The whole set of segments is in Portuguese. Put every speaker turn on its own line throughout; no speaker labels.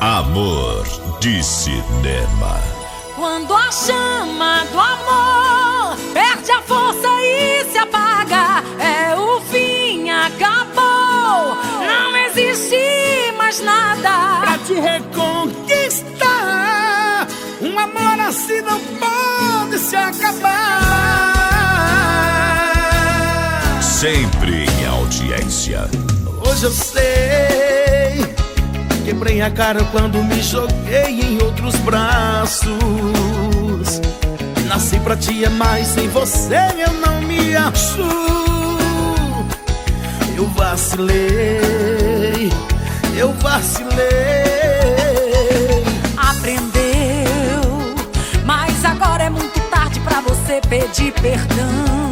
Amor de Cinema.
Quando a chama do amor perde a força e se apaga, é o fim, acabou. Não existe mais nada
pra te reconquistar. Um amor assim não pode se acabar.
Sempre em audiência.
Hoje eu sei, quebrei a cara quando me joguei em outros braços. Nasci pra te amar e sem você eu não me acho. Eu vacilei, eu vacilei.
Aprendeu, mas agora é muito tarde pra você pedir perdão.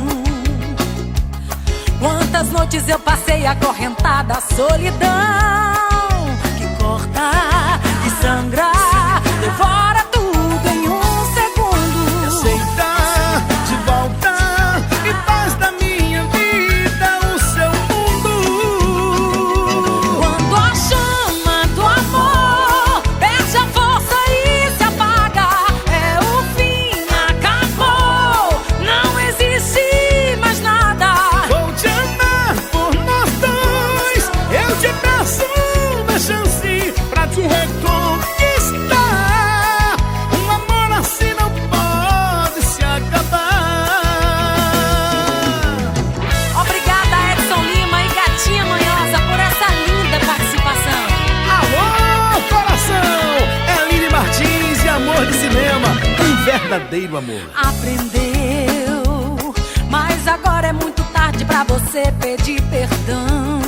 Quantas noites eu passei acorrentada à solidão, que corta e sangra, devora tudo em um segundo.
Aceitar de volta e faz da minha vida o seu mundo.
Quando a chama do amor perde a força e se apaga, é o fim, acabou. Não existe mais nada.
Vou te amar por nós dois. Eu te peço uma chance pra te reconquistar. Um amor assim não pode se acabar.
Obrigada, Edson Lima e Gatinha Manhosa, por essa linda participação.
Alô, coração! É Aline Martins e Amor de Cinema, um verdadeiro amor.
Aprendeu, mas agora é muito tarde pra você pedir perdão.